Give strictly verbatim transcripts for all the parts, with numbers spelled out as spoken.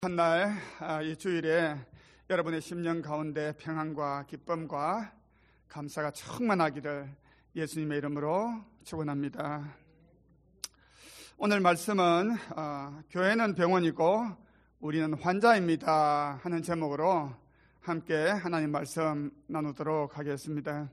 한날 이 주일에 여러분의 심령 가운데 평안과 기쁨과 감사가 충만하기를 예수님의 이름으로 축원합니다. 오늘 말씀은 어, 교회는 병원이고 우리는 환자입니다 하는 제목으로 함께 하나님 말씀 나누도록 하겠습니다.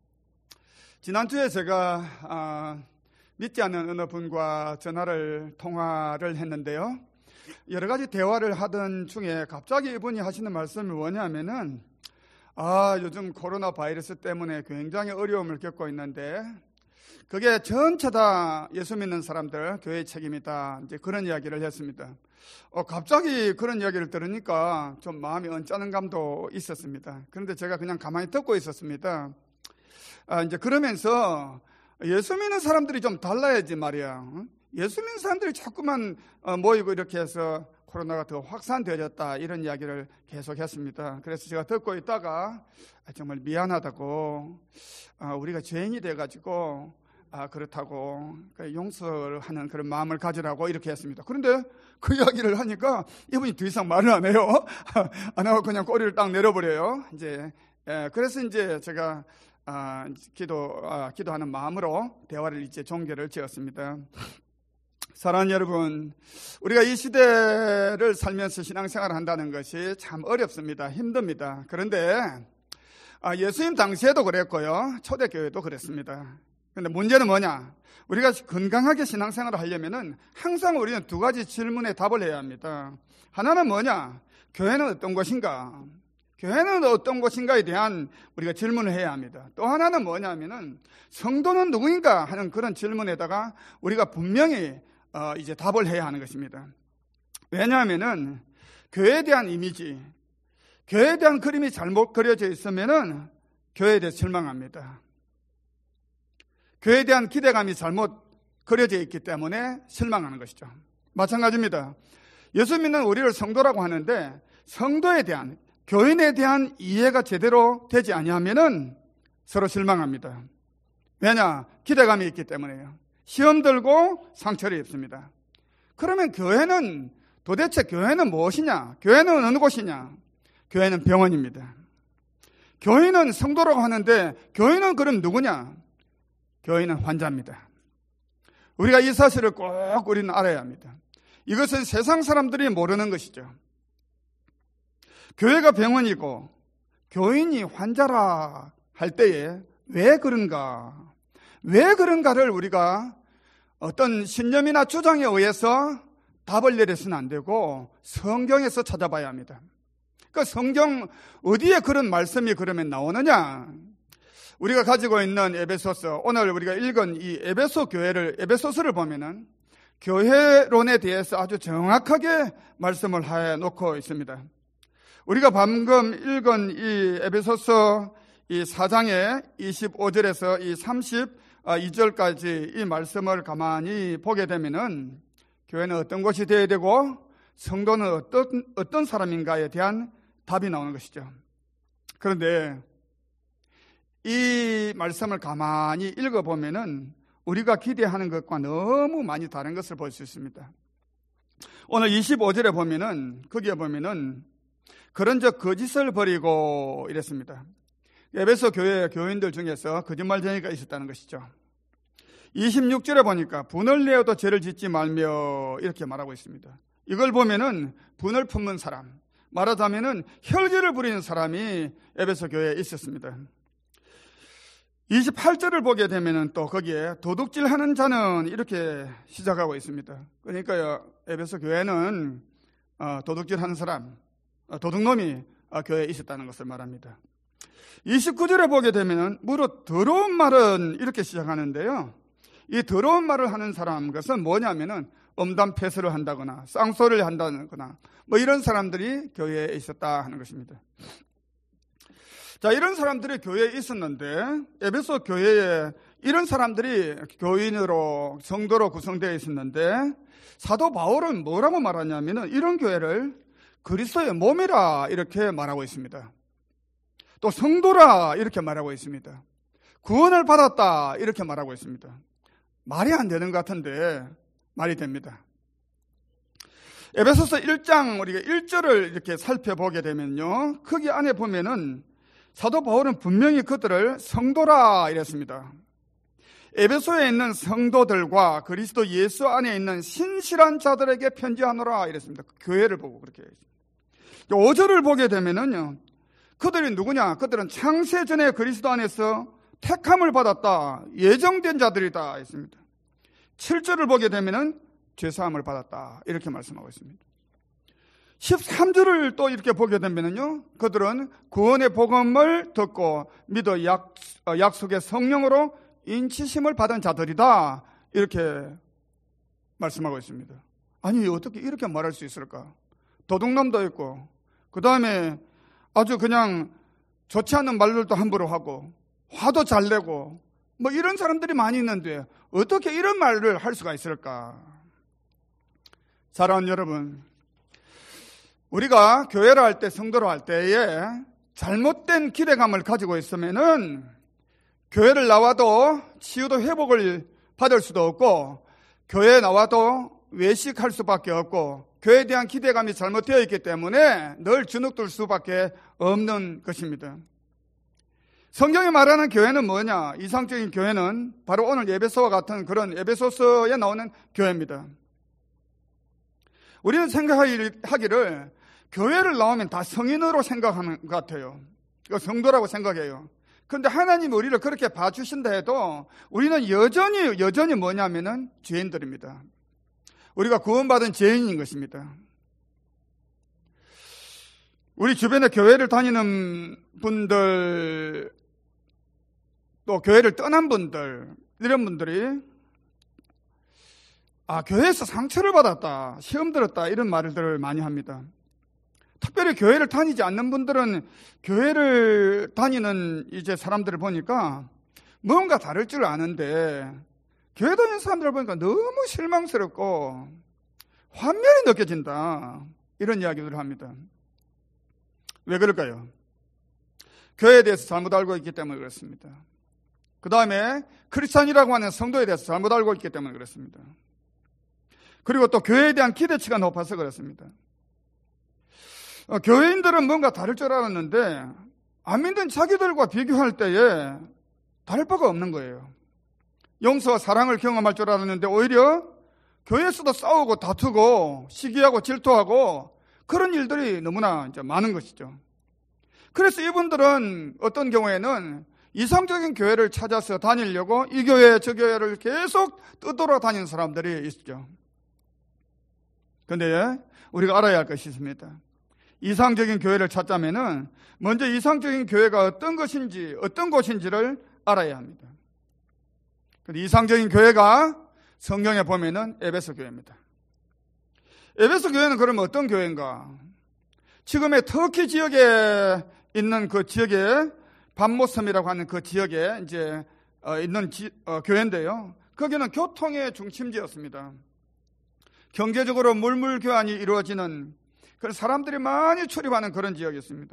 지난주에 제가 어, 믿지 않는 어느 분과 전화를 통화를 했는데요, 여러 가지 대화를 하던 중에 갑자기 이분이 하시는 말씀이 뭐냐면은 아 요즘 코로나 바이러스 때문에 굉장히 어려움을 겪고 있는데 그게 전체 다 예수 믿는 사람들 교회의 책임이다, 이제 그런 이야기를 했습니다. 어, 갑자기 그런 이야기를 들으니까 좀 마음이 언짢은 감도 있었습니다. 그런데 제가 그냥 가만히 듣고 있었습니다. 아, 이제 그러면서 예수 믿는 사람들이 좀 달라야지 말이야. 예수 믿는 사람들이 자꾸만 모이고 이렇게 해서 코로나가 더 확산되어졌다, 이런 이야기를 계속 했습니다. 그래서 제가 듣고 있다가 정말 미안하다고, 우리가 죄인이 돼가지고 그렇다고 용서를 하는 그런 마음을 가지라고 이렇게 했습니다. 그런데 그 이야기를 하니까 이분이 더 이상 말을 안 해요. 안 하고 그냥 꼬리를 딱 내려버려요. 이제 그래서 이제 제가 기도 기도하는 마음으로 대화를 이제 종결을 지었습니다. 사랑하는 여러분, 우리가 이 시대를 살면서 신앙생활을 한다는 것이 참 어렵습니다. 힘듭니다. 그런데 예수님 당시에도 그랬고요, 초대교회도 그랬습니다. 그런데 문제는 뭐냐? 우리가 건강하게 신앙생활을 하려면은 항상 우리는 두 가지 질문에 답을 해야 합니다. 하나는 뭐냐? 교회는 어떤 곳인가? 교회는 어떤 곳인가에 대한 우리가 질문을 해야 합니다. 또 하나는 뭐냐면은 성도는 누구인가 하는 그런 질문에다가 우리가 분명히 어, 이제 답을 해야 하는 것입니다. 왜냐하면은 교회에 대한 이미지, 교회에 대한 그림이 잘못 그려져 있으면은 교회에 대해서 실망합니다. 교회에 대한 기대감이 잘못 그려져 있기 때문에 실망하는 것이죠. 마찬가지입니다. 예수 믿는 우리를 성도라고 하는데 성도에 대한, 교인에 대한 이해가 제대로 되지 아니하면은 서로 실망합니다. 왜냐? 기대감이 있기 때문에요. 시험 들고 상처를 입습니다. 그러면 교회는, 도대체 교회는 무엇이냐? 교회는 어느 곳이냐? 교회는 병원입니다. 교인은 성도라고 하는데 교인은 그럼 누구냐? 교인은 환자입니다. 우리가 이 사실을 꼭 우리는 알아야 합니다. 이것은 세상 사람들이 모르는 것이죠. 교회가 병원이고 교인이 환자라 할 때에 왜 그런가? 왜 그런가를 우리가 어떤 신념이나 주장에 의해서 답을 내려서는 안 되고 성경에서 찾아봐야 합니다. 그러니까 성경 어디에 그런 말씀이 그러면 나오느냐? 우리가 가지고 있는 에베소서, 오늘 우리가 읽은 이 에베소 교회를, 에베소서를 보면은 교회론에 대해서 아주 정확하게 말씀을 해 놓고 있습니다. 우리가 방금 읽은 이 에베소서 이 사 장의 이십오 절에서 이 삼십이 절까지 이 말씀을 가만히 보게 되면은 교회는 어떤 곳이 되어야 되고 성도는 어떤, 어떤 사람인가에 대한 답이 나오는 것이죠. 그런데 이 말씀을 가만히 읽어보면은 우리가 기대하는 것과 너무 많이 다른 것을 볼 수 있습니다. 오늘 이십오 절에 보면은, 거기에 보면은 그런즉 거짓을 버리고 이랬습니다. 에베소 교회 교인들 중에서 거짓말쟁이가 있었다는 것이죠. 이십육 절에 보니까 분을 내어도 죄를 짓지 말며 이렇게 말하고 있습니다. 이걸 보면은 분을 품는 사람, 말하자면은 혈기를 부리는 사람이 에베소 교회에 있었습니다. 이십팔 절을 보게 되면은 또 거기에 도둑질하는 자는 이렇게 시작하고 있습니다. 그러니까요, 에베소 교회는 도둑질하는 사람, 도둑놈이 교회에 있었다는 것을 말합니다. 이십구 절에 보게 되면은 무릇 더러운 말은 이렇게 시작하는데요, 이 더러운 말을 하는 사람, 것은 뭐냐면은 음담 패설을 한다거나 쌍소리를 한다거나 뭐 이런 사람들이 교회에 있었다 하는 것입니다. 자, 이런 사람들이 교회에 있었는데 에베소 교회에 이런 사람들이 교인으로, 성도로 구성되어 있었는데 사도 바울은 뭐라고 말하냐면은 이런 교회를 그리스도의 몸이라 이렇게 말하고 있습니다. 또 성도라 이렇게 말하고 있습니다. 구원을 받았다 이렇게 말하고 있습니다. 말이 안 되는 것 같은데 말이 됩니다. 에베소서 일 장 우리가 일 절을 이렇게 살펴보게 되면요, 거기 안에 보면은 사도 바울은 분명히 그들을 성도라 이랬습니다. 에베소에 있는 성도들과 그리스도 예수 안에 있는 신실한 자들에게 편지하노라 이랬습니다. 교회를 보고 그렇게 했습니다. 오 절을 보게 되면은요, 그들이 누구냐? 그들은 창세전에 그리스도 안에서 택함을 받았다, 예정된 자들이다 했습니다. 칠 절을 보게 되면은 죄사함을 받았다 이렇게 말씀하고 있습니다. 십삼 절을 또 이렇게 보게 되면은요, 그들은 구원의 복음을 듣고 믿어 약, 약속의 성령으로 인치심을 받은 자들이다 이렇게 말씀하고 있습니다. 아니, 어떻게 이렇게 말할 수 있을까? 도둑놈도 있고, 그 다음에 아주 그냥 좋지 않은 말들도 함부로 하고, 화도 잘 내고, 뭐 이런 사람들이 많이 있는데 어떻게 이런 말을 할 수가 있을까? 사랑하는 여러분, 우리가 교회를 할 때, 성도를 할 때에 잘못된 기대감을 가지고 있으면은 교회를 나와도 치유도 회복을 받을 수도 없고, 교회에 나와도 외식할 수밖에 없고, 교회에 대한 기대감이 잘못되어 있기 때문에 늘 주눅들 수밖에 없는 것입니다. 성경이 말하는 교회는 뭐냐? 이상적인 교회는 바로 오늘 에베소와 같은 그런 에베소서에 나오는 교회입니다. 우리는 생각하기를 교회를 나오면 다 성인으로 생각하는 것 같아요. 성도라고 생각해요. 그런데 하나님이 우리를 그렇게 봐주신다 해도 우리는 여전히 여전히 뭐냐면은 죄인들입니다. 우리가 구원받은 죄인인 것입니다. 우리 주변에 교회를 다니는 분들, 또 교회를 떠난 분들, 이런 분들이 아, 교회에서 상처를 받았다, 시험 들었다, 이런 말들을 많이 합니다. 특별히 교회를 다니지 않는 분들은 교회를 다니는 이제 사람들을 보니까 뭔가 다를 줄 아는데, 교회 다니는 사람들을 보니까 너무 실망스럽고 환멸이 느껴진다, 이런 이야기들을 합니다. 왜 그럴까요? 교회에 대해서 잘못 알고 있기 때문에 그렇습니다. 그 다음에 크리스찬이라고 하는 성도에 대해서 잘못 알고 있기 때문에 그렇습니다. 그리고 또 교회에 대한 기대치가 높아서 그렇습니다. 어, 교회인들은 뭔가 다를 줄 알았는데 안 믿는 자기들과 비교할 때에 다를 바가 없는 거예요. 용서와 사랑을 경험할 줄 알았는데 오히려 교회에서도 싸우고 다투고 시기하고 질투하고 그런 일들이 너무나 이제 많은 것이죠. 그래서 이분들은 어떤 경우에는 이상적인 교회를 찾아서 다니려고 이 교회 저 교회를 계속 떠돌아다니는 사람들이 있죠. 그런데 우리가 알아야 할 것이 있습니다. 이상적인 교회를 찾자면은 먼저 이상적인 교회가 어떤 것인지, 어떤 곳인지를 알아야 합니다. 근데 이상적인 교회가 성경에 보면은 에베소 교회입니다. 에베소 교회는 그러면 어떤 교회인가? 지금의 터키 지역에 있는 그 지역에 밤모섬이라고 하는 그 지역에 이제 있는 지, 어, 교회인데요. 거기는 교통의 중심지였습니다. 경제적으로 물물 교환이 이루어지는 그런 사람들이 많이 출입하는 그런 지역이었습니다.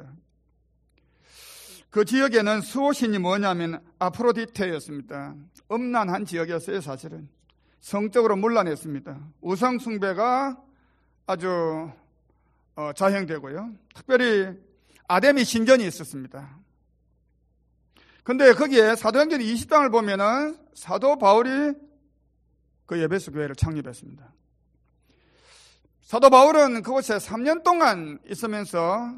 그 지역에는 수호신이 뭐냐면 아프로디테였습니다. 음란한 지역이었어요, 사실은. 성적으로 문란했습니다. 우상 숭배가 아주 어, 자행되고요. 특별히 아데미 신전이 있었습니다. 근데 거기에 사도행전 이십 장을 보면은 사도 바울이 그 에베소 교회를 창립했습니다. 사도 바울은 그곳에 삼 년 동안 있으면서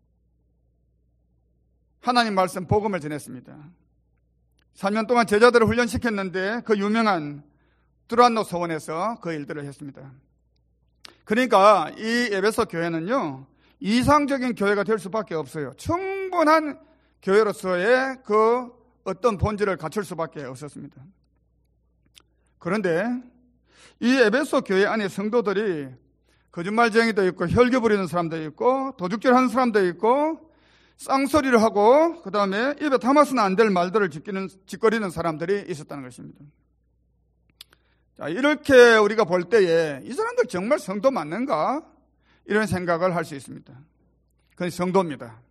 하나님 말씀 복음을 전했습니다. 삼 년 동안 제자들을 훈련시켰는데 그 유명한 두란노 소원에서 그 일들을 했습니다. 그러니까 이 에베소 교회는요, 이상적인 교회가 될 수밖에 없어요. 충분한 교회로서의 그 어떤 본질을 갖출 수밖에 없었습니다. 그런데 이 에베소 교회 안에 성도들이 거짓말쟁이도 있고 혈기 부리는 사람도 있고 도둑질하는 사람도 있고 쌍소리를 하고 그 다음에 입에 담아서는 안 될 말들을 짓기는, 짓거리는 사람들이 있었다는 것입니다. 자, 이렇게 우리가 볼 때에 이 사람들 정말 성도 맞는가? 이런 생각을 할 수 있습니다. 그건 성도입니다.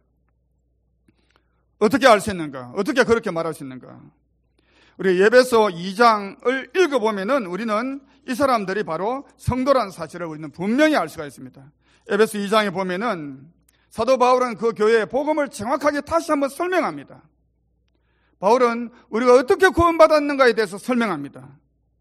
어떻게 알 수 있는가? 어떻게 그렇게 말할 수 있는가? 우리 에베소 이 장을 읽어보면은 우리는 이 사람들이 바로 성도라는 사실을 우리는 분명히 알 수가 있습니다. 에베소 이 장에 보면은 사도 바울은 그 교회의 복음을 정확하게 다시 한번 설명합니다. 바울은 우리가 어떻게 구원받았는가에 대해서 설명합니다.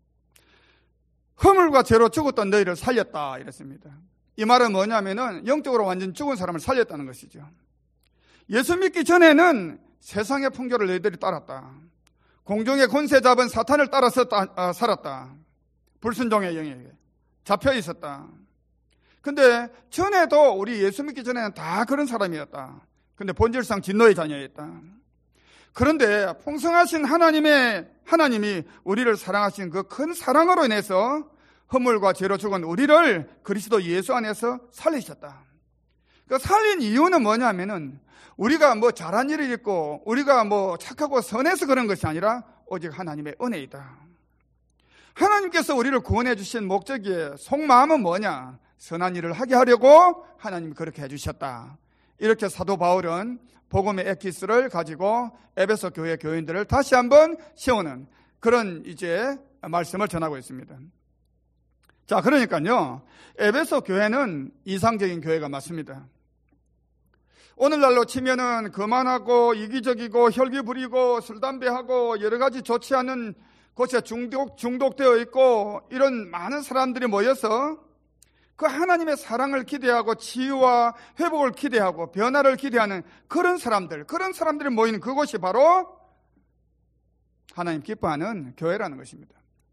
허물과 죄로 죽었던 너희를 살렸다 이랬습니다. 이 말은 뭐냐면은 영적으로 완전 죽은 사람을 살렸다는 것이죠. 예수 믿기 전에는 세상의 풍조를 너희들이 따랐다. 공중의 권세 잡은 사탄을 따라서 따, 아, 살았다. 불순종의 영에게 잡혀 있었다. 근데 전에도 우리 예수 믿기 전에는 다 그런 사람이었다. 근데 본질상 진노의 자녀였다. 그런데 풍성하신 하나님의 하나님이 우리를 사랑하신 그 큰 사랑으로 인해서 허물과 죄로 죽은 우리를 그리스도 예수 안에서 살리셨다. 그 살린 이유는 뭐냐면은 우리가 뭐 잘한 일이 있고 우리가 뭐 착하고 선해서 그런 것이 아니라 오직 하나님의 은혜이다. 하나님께서 우리를 구원해 주신 목적이 속마음은 뭐냐? 선한 일을 하게 하려고 하나님이 그렇게 해주셨다. 이렇게 사도 바울은 복음의 엑기스를 가지고 에베소 교회 교인들을 다시 한번 세우는 그런 이제 말씀을 전하고 있습니다. 자, 그러니까요, 에베소 교회는 이상적인 교회가 맞습니다. 오늘날로 치면은 거만하고 이기적이고 혈기 부리고 술 담배하고 여러 가지 좋지 않은 곳에 중독, 중독되어 있고 이런 많은 사람들이 모여서 그 하나님의 사랑을 기대하고 치유와 회복을 기대하고 변화를 기대하는 그런 사람들, 그런 사람들이 모이는 그곳이 바로 하나님 기뻐하는 교회라는 것입니다.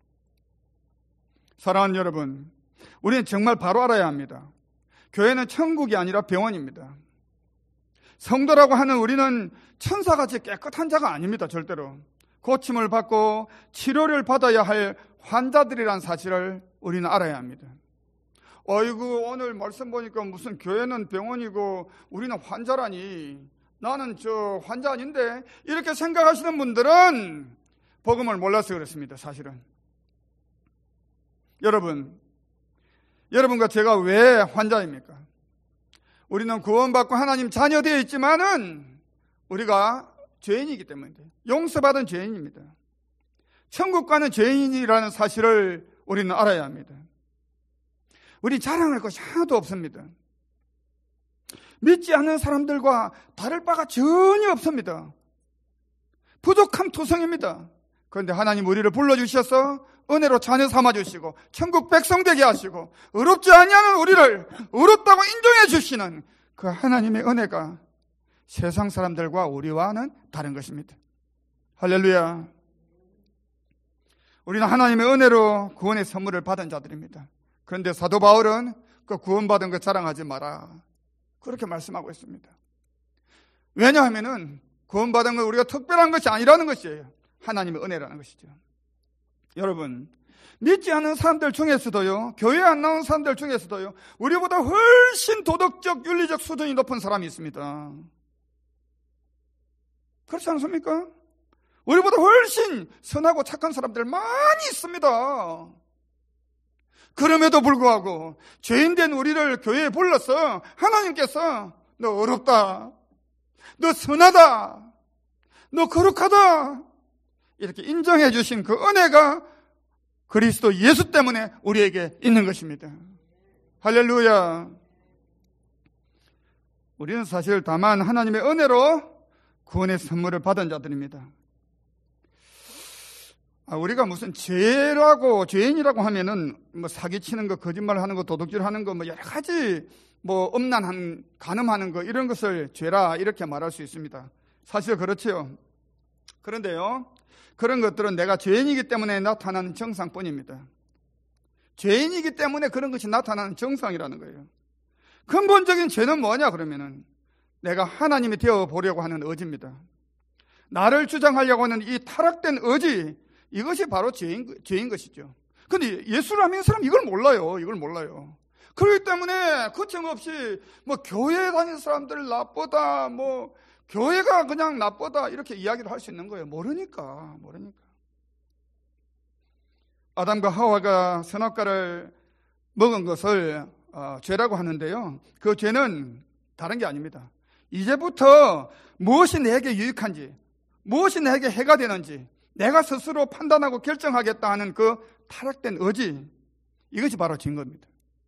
사랑하는 여러분, 우리는 정말 바로 알아야 합니다. 교회는 천국이 아니라 병원입니다. 성도라고 하는 우리는 천사같이 깨끗한 자가 아닙니다. 절대로. 고침을 받고 치료를 받아야 할 환자들이란 사실을 우리는 알아야 합니다. 어이구, 오늘 말씀 보니까 무슨 교회는 병원이고 우리는 환자라니, 나는 저 환자 아닌데, 이렇게 생각하시는 분들은 복음을 몰라서 그렇습니다. 사실은. 여러분, 여러분과 제가 왜 환자입니까? 우리는 구원받고 하나님 자녀 되어 있지만은 우리가 죄인이기 때문에 용서받은 죄인입니다. 천국 가는 죄인이라는 사실을 우리는 알아야 합니다. 우리 자랑할 것이 하나도 없습니다. 믿지 않는 사람들과 다를 바가 전혀 없습니다. 부족함 투성입니다. 그런데 하나님 우리를 불러주셔서 은혜로 자녀 삼아주시고 천국 백성 되게 하시고 의롭지 아니하는 우리를 의롭다고 인정해 주시는 그 하나님의 은혜가 세상 사람들과 우리와는 다른 것입니다. 할렐루야. 우리는 하나님의 은혜로 구원의 선물을 받은 자들입니다. 그런데 사도 바울은 그 구원받은 거 자랑하지 마라, 그렇게 말씀하고 있습니다. 왜냐하면은 구원받은 건 우리가 특별한 것이 아니라는 것이에요. 하나님의 은혜라는 것이죠. 여러분, 믿지 않는 사람들 중에서도요, 교회 안 나온 사람들 중에서도요, 우리보다 훨씬 도덕적, 윤리적 수준이 높은 사람이 있습니다. 그렇지 않습니까? 우리보다 훨씬 선하고 착한 사람들 많이 있습니다. 그럼에도 불구하고 죄인된 우리를 교회에 불러서 하나님께서 너 어렵다, 너 선하다, 너 거룩하다 이렇게 인정해 주신 그 은혜가 그리스도 예수 때문에 우리에게 있는 것입니다. 할렐루야. 우리는 사실 다만 하나님의 은혜로 구원의 선물을 받은 자들입니다. 아, 우리가 무슨 죄라고, 죄인이라고 하면은 뭐 사기치는 거, 거짓말하는 거, 도둑질하는 거, 뭐 여러 가지 뭐 음란한, 간음하는 거 이런 것을 죄라 이렇게 말할 수 있습니다. 사실 그렇지요. 그런데요, 그런 것들은 내가 죄인이기 때문에 나타나는 정상뿐입니다. 죄인이기 때문에 그런 것이 나타나는 정상이라는 거예요. 근본적인 죄는 뭐냐 그러면은 내가 하나님이 되어 보려고 하는 의지입니다. 나를 주장하려고 하는 이 타락된 의지, 이것이 바로 죄인, 죄인 것이죠. 근데 예수를 안 믿는 사람 이걸 몰라요. 이걸 몰라요. 그렇기 때문에 거침없이 뭐 교회에 다니는 사람들 나쁘다, 뭐 교회가 그냥 나쁘다 이렇게 이야기를 할 수 있는 거예요. 모르니까, 모르니까. 아담과 하와가 선악과를 먹은 것을 어, 죄라고 하는데요. 그 죄는 다른 게 아닙니다. 이제부터 무엇이 내게 유익한지, 무엇이 내게 해가 되는지 내가 스스로 판단하고 결정하겠다 하는 그 타락된 의지, 이것이 바로 증거입니다.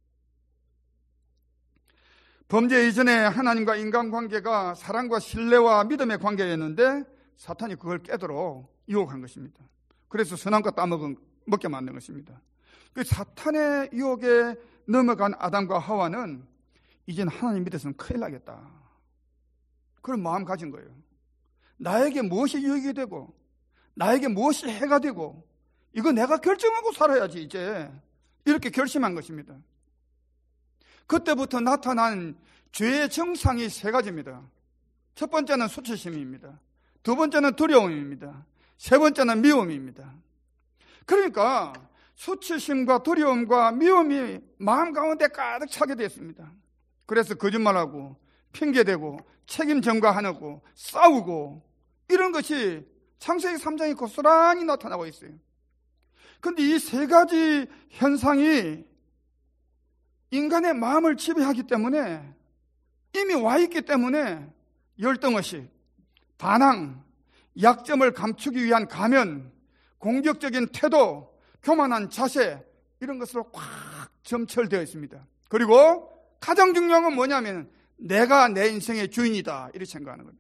범죄 이전에 하나님과 인간관계가 사랑과 신뢰와 믿음의 관계였는데 사탄이 그걸 깨도록 유혹한 것입니다. 그래서 선악과 따먹은, 먹게 만든 것입니다. 그 사탄의 유혹에 넘어간 아담과 하와는 이제는 하나님 밑에서는 큰일 나겠다, 그런 마음 가진 거예요. 나에게 무엇이 유익이 되고 나에게 무엇이 해가 되고 이거 내가 결정하고 살아야지 이제, 이렇게 결심한 것입니다. 그때부터 나타난 죄의 정상이 세 가지입니다. 첫 번째는 수치심입니다. 두 번째는 두려움입니다. 세 번째는 미움입니다. 그러니까 수치심과 두려움과 미움이 마음 가운데 가득 차게 됐습니다. 그래서 거짓말하고 핑계대고 책임 전가하고 싸우고 이런 것이 창세기 삼 장에 고스란히 나타나고 있어요. 그런데 이 세 가지 현상이 인간의 마음을 지배하기 때문에, 이미 와 있기 때문에 열등의식, 반항, 약점을 감추기 위한 가면, 공격적인 태도, 교만한 자세, 이런 것으로 꽉 점철되어 있습니다. 그리고 가장 중요한 건 뭐냐면 내가 내 인생의 주인이다, 이렇게 생각하는 겁니다.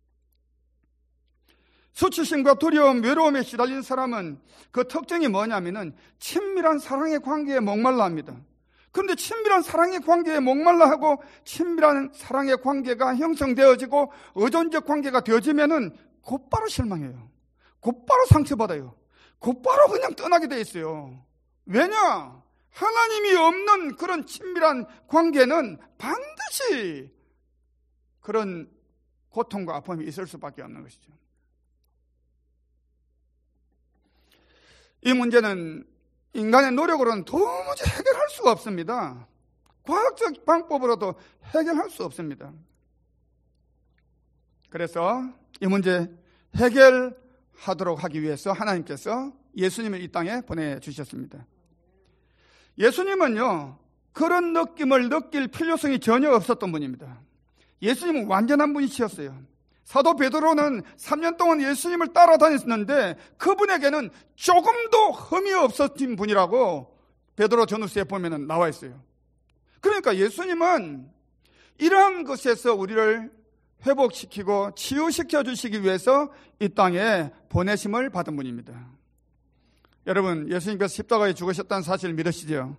수치심과 두려움, 외로움에 시달린 사람은 그 특징이 뭐냐면은 친밀한 사랑의 관계에 목말라 합니다. 그런데 친밀한 사랑의 관계에 목말라 하고 친밀한 사랑의 관계가 형성되어지고 의존적 관계가 되어지면은 곧바로 실망해요. 곧바로 상처받아요. 곧바로 그냥 떠나게 돼 있어요. 왜냐? 하나님이 없는 그런 친밀한 관계는 반드시 그런 고통과 아픔이 있을 수밖에 없는 것이죠. 이 문제는 인간의 노력으로는 도무지 해결할 수가 없습니다. 과학적 방법으로도 해결할 수 없습니다. 그래서 이 문제 해결하도록 하기 위해서 하나님께서 예수님을 이 땅에 보내주셨습니다. 예수님은요, 그런 느낌을 느낄 필요성이 전혀 없었던 분입니다. 예수님은 완전한 분이셨어요. 사도 베드로는 삼 년 동안 예수님을 따라다녔는데 그분에게는 조금도 흠이 없었던 분이라고 베드로 전후서에 보면 나와 있어요. 그러니까 예수님은 이러한 것에서 우리를 회복시키고 치유시켜 주시기 위해서 이 땅에 보내심을 받은 분입니다. 여러분, 예수님께서 십자가에 죽으셨다는 사실을 믿으시죠?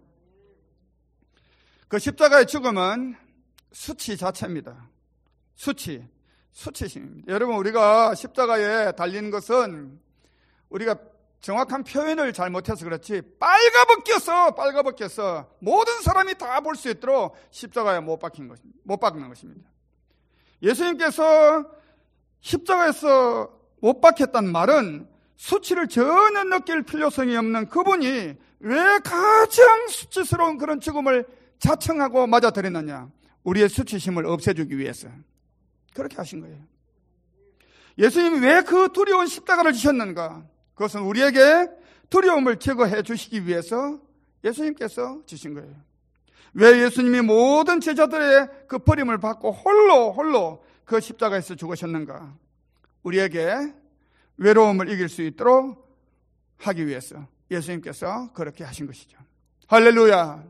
그 십자가의 죽음은 수치 자체입니다. 수치. 수치심입니다. 여러분, 우리가 십자가에 달리는 것은 우리가 정확한 표현을 잘못해서 그렇지 빨가벗겨서 빨가벗겨서 모든 사람이 다 볼 수 있도록 십자가에 못 박힌 것입니다. 못 박는 것입니다. 예수님께서 십자가에서 못 박혔다는 말은 수치를 전혀 느낄 필요성이 없는 그분이 왜 가장 수치스러운 그런 죽음을 자청하고 맞아들였느냐? 우리의 수치심을 없애주기 위해서 그렇게 하신 거예요. 예수님이 왜 그 두려운 십자가를 지셨는가? 그것은 우리에게 두려움을 제거해 주시기 위해서 예수님께서 지신 거예요. 왜 예수님이 모든 제자들의 그 버림을 받고 홀로 홀로 그 십자가에서 죽으셨는가? 우리에게 외로움을 이길 수 있도록 하기 위해서 예수님께서 그렇게 하신 것이죠. 할렐루야.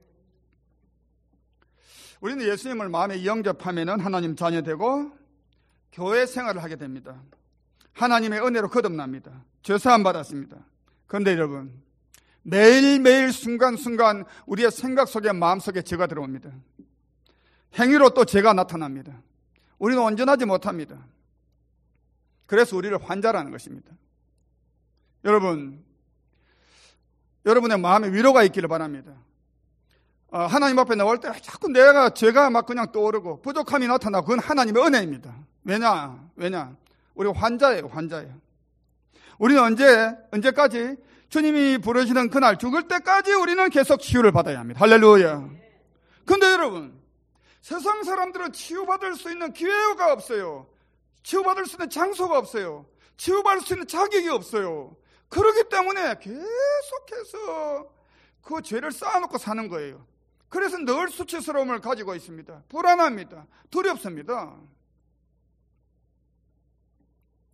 우리는 예수님을 마음에 영접하면 하나님 자녀 되고 교회 생활을 하게 됩니다. 하나님의 은혜로 거듭납니다. 죄사함 받았습니다. 그런데 여러분, 매일매일 순간순간 우리의 생각 속에 마음속에 죄가 들어옵니다. 행위로 또 죄가 나타납니다. 우리는 온전하지 못합니다. 그래서 우리를 환자라는 것입니다. 여러분, 여러분의 마음에 위로가 있기를 바랍니다. 어, 하나님 앞에 나올 때 자꾸 내가 죄가 막 그냥 떠오르고 부족함이 나타나고 그건 하나님의 은혜입니다. 왜냐? 왜냐? 우리 환자예요, 환자예요. 우리는 언제, 언제까지? 주님이 부르시는 그날 죽을 때까지 우리는 계속 치유를 받아야 합니다. 할렐루야. 근데 여러분, 세상 사람들은 치유받을 수 있는 기회가 없어요. 치유받을 수 있는 장소가 없어요. 치유받을 수 있는 자격이 없어요. 그렇기 때문에 계속해서 그 죄를 쌓아놓고 사는 거예요. 그래서 늘 수치스러움을 가지고 있습니다. 불안합니다. 두렵습니다.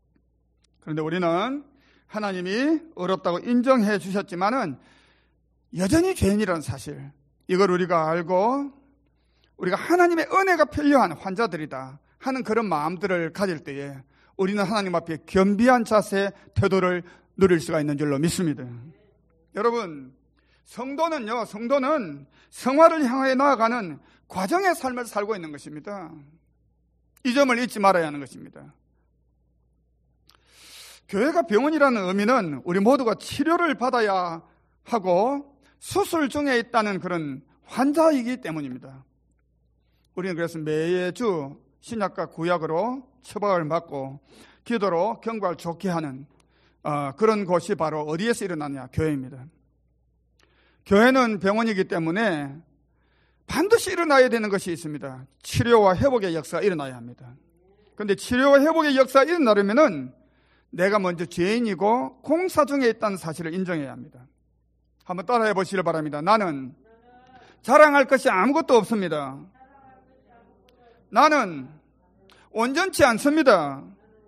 그런데 우리는 하나님이 어렵다고 인정해 주셨지만은 여전히 죄인이라는 사실, 이걸 우리가 알고 우리가 하나님의 은혜가 필요한 환자들이다 하는 그런 마음들을 가질 때에 우리는 하나님 앞에 겸비한 자세, 태도를 누릴 수가 있는 줄로 믿습니다. 여러분, 성도는요, 성도는 성화를 향해 나아가는 과정의 삶을 살고 있는 것입니다. 이 점을 잊지 말아야 하는 것입니다. 교회가 병원이라는 의미는 우리 모두가 치료를 받아야 하고 수술 중에 있다는 그런 환자이기 때문입니다. 우리는 그래서 매주 신약과 구약으로 처방을 받고 기도로 경과를 좋게 하는 어, 그런 곳이 바로 어디에서 일어나냐? 교회입니다. 교회는 병원이기 때문에 반드시 일어나야 되는 것이 있습니다. 치료와 회복의 역사가 일어나야 합니다. 그런데 치료와 회복의 역사가 일어나려면은 내가 먼저 죄인이고 공사 중에 있다는 사실을 인정해야 합니다. 한번 따라해 보시길 바랍니다. 나는 자랑할 것이 아무것도 없습니다. 나는 온전치 않습니다.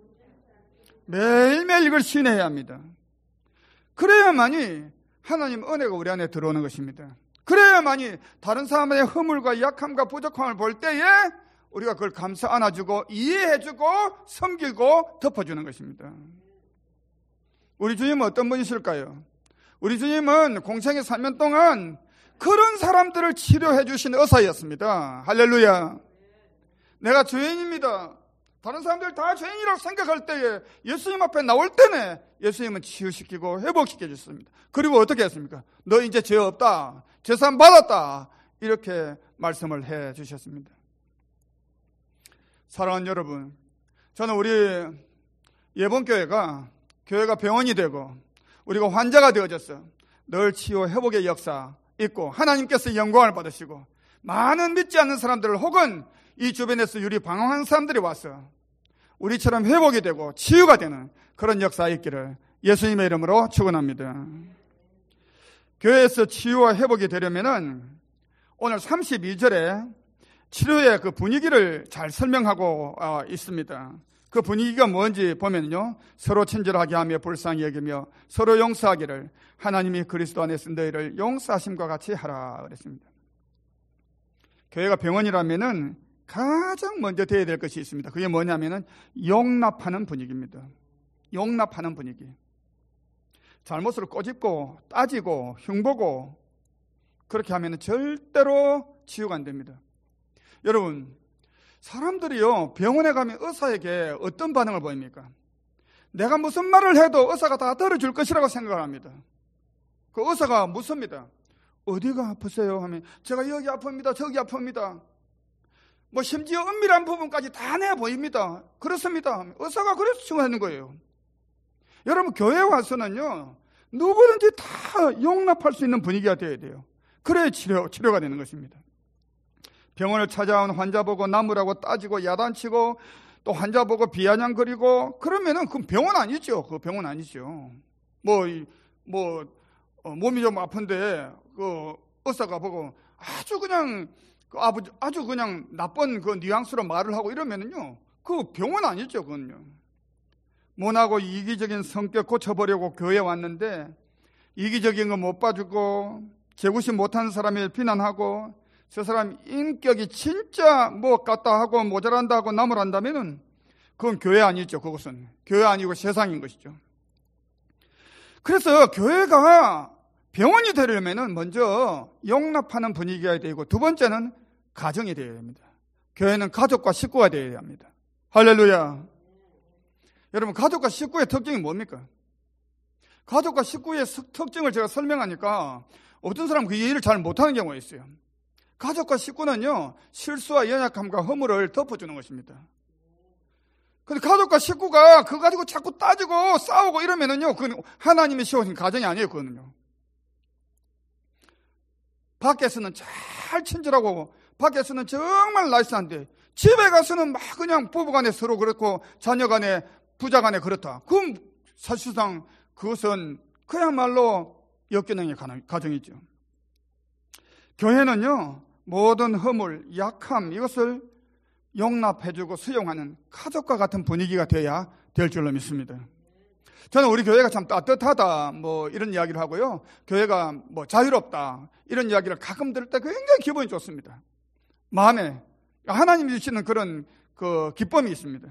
매일매일 이걸 시인해야 합니다. 그래야만이 하나님 은혜가 우리 안에 들어오는 것입니다. 그래야만이 다른 사람의 허물과 약함과 부족함을 볼 때에 우리가 그걸 감싸 안아주고 이해해주고 섬기고 덮어주는 것입니다. 우리 주님은 어떤 분이실까요? 우리 주님은 공생의 삼 년 동안 그런 사람들을 치료해 주신 의사였습니다. 할렐루야. 내가 죄인입니다. 다른 사람들 다 죄인이라고 생각할 때에 예수님 앞에 나올 때는 예수님은 치유시키고 회복시켜 주셨습니다. 그리고 어떻게 했습니까? 너 이제 죄 없다. 죄사함 받았다. 이렇게 말씀을 해 주셨습니다. 사랑하는 여러분, 저는 우리 예본교회가 교회가 병원이 되고 우리가 환자가 되어졌어. 늘 치유 회복의 역사 있고 하나님께서 영광을 받으시고 많은 믿지 않는 사람들을 혹은 이 주변에서 유리 방황한 사람들이 와서 우리처럼 회복이 되고 치유가 되는 그런 역사가 있기를 예수님의 이름으로 축원합니다. 교회에서 치유와 회복이 되려면은 오늘 삼십이 절에 치료의 그 분위기를 잘 설명하고 있습니다. 그 분위기가 뭔지 보면요, 서로 친절하게 하며 불쌍히 여기며 서로 용서하기를 하나님이 그리스도 안에서 너희를 용서하심과 같이 하라 그랬습니다. 교회가 병원이라면은 가장 먼저 되어야 될 것이 있습니다. 그게 뭐냐면은 용납하는 분위기입니다. 용납하는 분위기. 잘못을 꼬집고 따지고 흉보고 그렇게 하면은 절대로 치유가 안 됩니다. 여러분, 사람들이요 병원에 가면 의사에게 어떤 반응을 보입니까? 내가 무슨 말을 해도 의사가 다 들어줄 것이라고 생각을 합니다. 그 의사가 묻습니다. 어디가 아프세요? 하면 제가 여기 아픕니다. 저기 아픕니다. 뭐 심지어 은밀한 부분까지 다 내 보입니다. 그렇습니다. 의사가 그래서 치료하는 거예요. 여러분, 교회 와서는요 누구든지 다 용납할 수 있는 분위기가 되어야 돼요. 그래야 치료, 치료가 되는 것입니다. 병원을 찾아온 환자 보고 나무라고 따지고 야단치고 또 환자 보고 비아냥거리고 그러면은 그건 병원 아니죠. 그 병원 아니죠. 뭐, 뭐, 어, 몸이 좀 아픈데 그 의사가 보고 아주 그냥 그 아주, 아주 그냥 나쁜 그 뉘앙스로 말을 하고 이러면은요, 그 병원 아니죠. 그건요. 모나고 이기적인 성격 고쳐보려고 교회에 왔는데 이기적인 거 못 봐주고 재구시 못하는 사람을 비난하고 저 사람 인격이 진짜 뭐 같다 하고 모자란다 하고 나무란다면은 그건 교회 아니죠. 그것은 교회 아니고 세상인 것이죠. 그래서 교회가 병원이 되려면은 먼저 용납하는 분위기가 되고 두 번째는 가정이 되어야 됩니다. 교회는 가족과 식구가 되어야 합니다. 할렐루야. 여러분, 가족과 식구의 특징이 뭡니까? 가족과 식구의 특징을 제가 설명하니까 어떤 사람은 그 이해를 잘 못하는 경우가 있어요. 가족과 식구는요 실수와 연약함과 허물을 덮어주는 것입니다. 근데 가족과 식구가 그거 가지고 자꾸 따지고 싸우고 이러면은요 그건 하나님이 세우신 가정이 아니에요. 그거는요 밖에서는 잘 친절하고 밖에서는 정말 나이스한데 집에 가서는 막 그냥 부부간에 서로 그렇고 자녀간에 부자간에 그렇다. 그럼 사실상 그것은 그야말로 역겨능의 가정이죠. 교회는요 모든 허물, 약함 이것을 용납해주고 수용하는 가족과 같은 분위기가 되어야 될 줄로 믿습니다. 저는 우리 교회가 참 따뜻하다 뭐 이런 이야기를 하고요, 교회가 뭐 자유롭다 이런 이야기를 가끔 들을 때 굉장히 기분이 좋습니다. 마음에 하나님이 주시는 그런 그 기쁨이 있습니다.